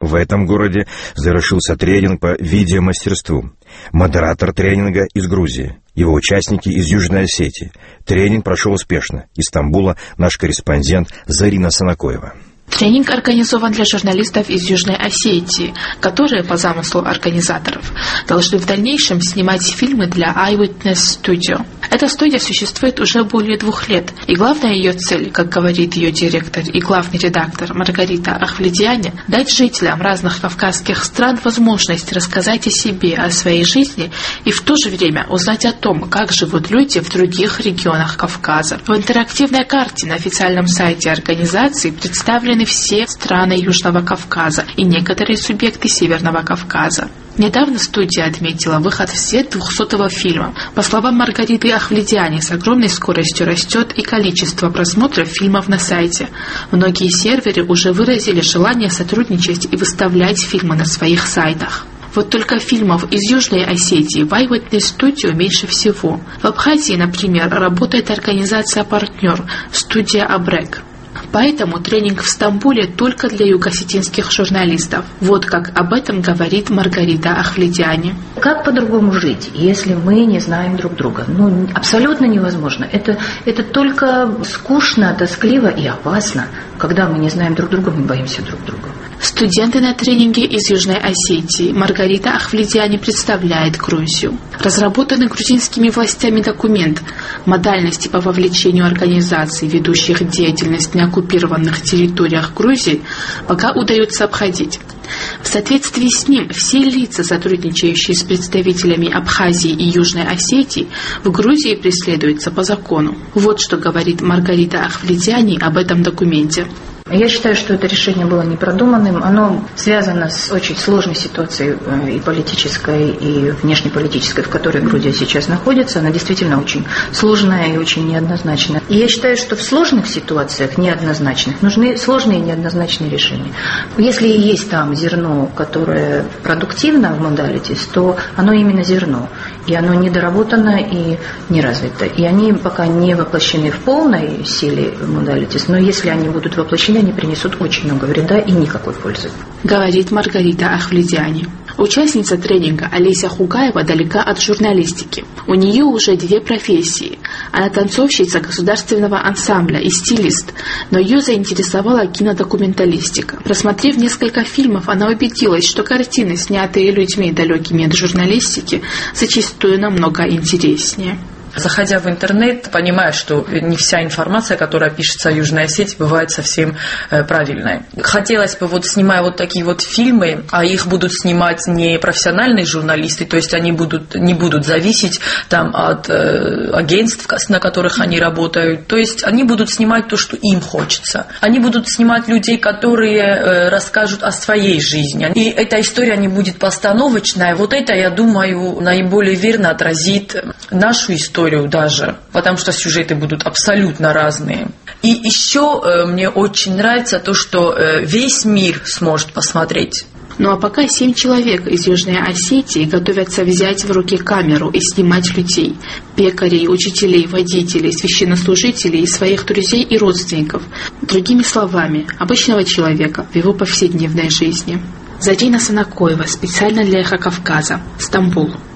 В этом городе завершился тренинг по видеомастерству. Модератор тренинга из Грузии, его участники из Южной Осетии. Тренинг прошел успешно. Из Стамбула наш корреспондент Зарина Санакоева. Тренинг организован для журналистов из Южной Осетии, которые, по замыслу организаторов, должны в дальнейшем снимать фильмы для Eyewitness Studio. Эта студия существует уже более 2 лет, и главная ее цель, как говорит ее директор и главный редактор Маргарита Ахвледиани, дать жителям разных кавказских стран возможность рассказать о себе, о своей жизни и в то же время узнать о том, как живут люди в других регионах Кавказа. В интерактивной карте на официальном сайте организации представлены все страны Южного Кавказа и некоторые субъекты Северного Кавказа. Недавно студия отметила выход все 200-го фильма. По словам Маргариты Ахвледиани, с огромной скоростью растет и количество просмотров фильмов на сайте. Многие серверы уже выразили желание сотрудничать и выставлять фильмы на своих сайтах. Вот только фильмов из Южной Осетии в Eyewitness Studio меньше всего. В Абхазии, например, работает организация-партнер «Студия Абрек». Поэтому тренинг в Стамбуле только для юго-осетинских журналистов. Вот как об этом говорит Маргарита Ахвледиани. Как по-другому жить, если мы не знаем друг друга? Абсолютно невозможно. Это только скучно, тоскливо и опасно. Когда мы не знаем друг друга, мы боимся друг друга. Студенты на тренинге из Южной Осетии Маргарита Ахвледиани представляет Грузию. Разработанный грузинскими властями документ «Модальности по вовлечению организаций, ведущих деятельность на оккупированных территориях Грузии» пока удается обходить. В соответствии с ним все лица, сотрудничающие с представителями Абхазии и Южной Осетии, в Грузии преследуются по закону. Вот что говорит Маргарита Ахвледиани об этом документе. Я считаю, что это решение было непродуманным. Оно связано с очень сложной ситуацией и политической, и внешнеполитической, в которой Грузия сейчас находится. Она действительно очень сложная и очень неоднозначная. И я считаю, что в сложных ситуациях неоднозначных нужны сложные и неоднозначные решения. Если и есть там зерно, которое продуктивно в модалитис, то оно именно зерно. И оно недоработано и не развито. И они пока не воплощены в полной силе модалитис, но если они будут воплощены, они принесут очень много вреда и никакой пользы. Говорит Маргарита Ахвледиани. Участница тренинга Олеся Хугаева далека от журналистики. У нее уже 2 профессии. Она танцовщица государственного ансамбля и стилист, но ее заинтересовала кинодокументалистика. Просмотрев несколько фильмов, она убедилась, что картины, снятые людьми, далекими от журналистики, зачастую намного интереснее. Заходя в интернет, понимаешь, что не вся информация, которая пишется о Южной Осетии, бывает совсем правильной. Хотелось бы, снимая такие фильмы, а их будут снимать не профессиональные журналисты, то есть они не будут зависеть от агентств, на которых они работают, то есть они будут снимать то, что им хочется. Они будут снимать людей, которые расскажут о своей жизни. И эта история не будет постановочная. Это, я думаю, наиболее верно отразит нашу историю даже, потому что сюжеты будут абсолютно разные. И еще мне очень нравится то, что весь мир сможет посмотреть. Ну а пока 7 человек из Южной Осетии готовятся взять в руки камеру и снимать людей. Пекарей, учителей, водителей, священнослужителей, своих друзей и родственников. Другими словами, обычного человека в его повседневной жизни. Зарина Санакоева, специально для Эхо Кавказа, Стамбул.